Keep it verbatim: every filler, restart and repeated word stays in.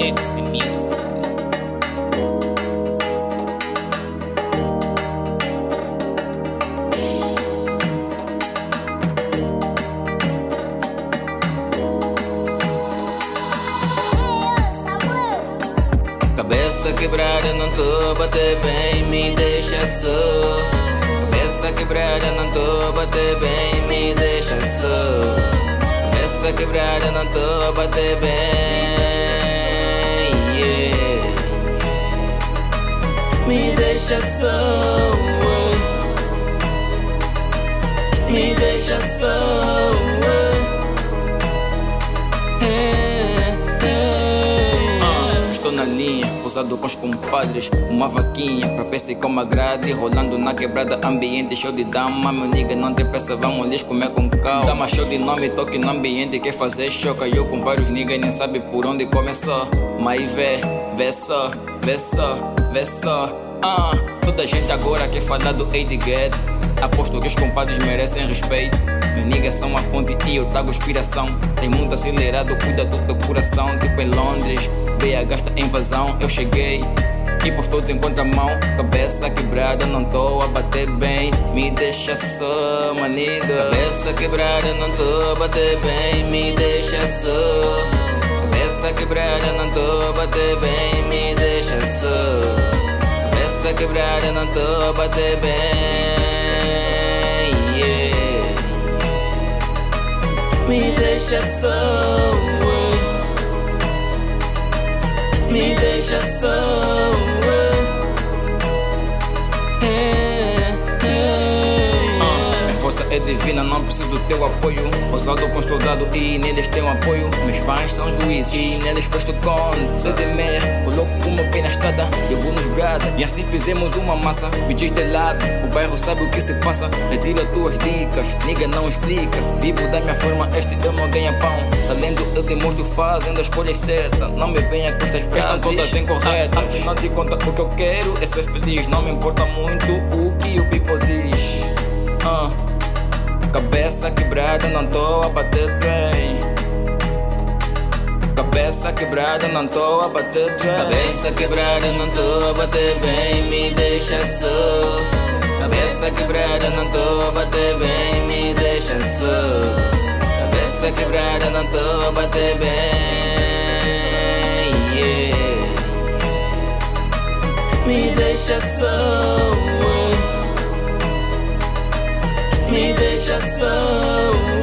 X Music. Cabeça quebrada, não tô a bater bem, me deixa só. Cabeça quebrada, não tô a bater bem, me deixa só. Cabeça quebrada, não tô a bater bem, yeah. Me deixa só, me deixa só. Na linha, posado com os compadres, uma vaquinha pra ver se como agrade. Rolando na quebrada, ambiente show de dama. Meu nigga, não tem pressa, vamos lhes comer com calma. Dama show de nome, toque no ambiente, quer fazer show. Caiu com vários niggas, nem sabe por onde começou. Mas vê, vê só, vê só, vê só. Ah, toda gente agora quer falar do A D Get. Aposto que os compadres merecem respeito. Meus niggas são a fonte e eu trago inspiração. Tem muito acelerado, cuida do teu coração. Tipo em Londres, B H está invasão. Eu cheguei e por todos em contramão. Cabeça quebrada, não tô a bater bem, me deixa só, maniga. Cabeça quebrada, não tô a bater bem, me deixa só. Cabeça quebrada, não tô a bater bem, me deixa só. Cabeça quebrada, não tô a bater bem, yeah. Me deixa só, me deixa só, é, é, uh, minha força é divina, não preciso do teu apoio. Ousado com soldado e neles tenho apoio. Meus fãs são juízes e neles presto conta. Seis e meia, coloco uma pena na estrada, devo nos brada. E assim fizemos uma massa, me diz de lado. O bairro sabe o que se passa, retira tuas dicas, nigga não explica. Vivo da minha forma, este é o meu ganha-pão. Talento eu demonstro fazendo as escolhas certas. Não me venha com estas frases, estão todas incorretas. Afinal de contas o que eu quero é ser feliz. Não me importa muito o que o people diz. uh. Cabeça quebrada, não tô a bater bem. Cabeça quebrada, não tô a bater bem. Cabeça quebrada, não tô a bater bem, me deixa só. Cabeça quebrada, não tô a bater bem, me deixa só. Cabeça quebrada, não tô a bater bem, yeah. Me deixa só, me deixa só.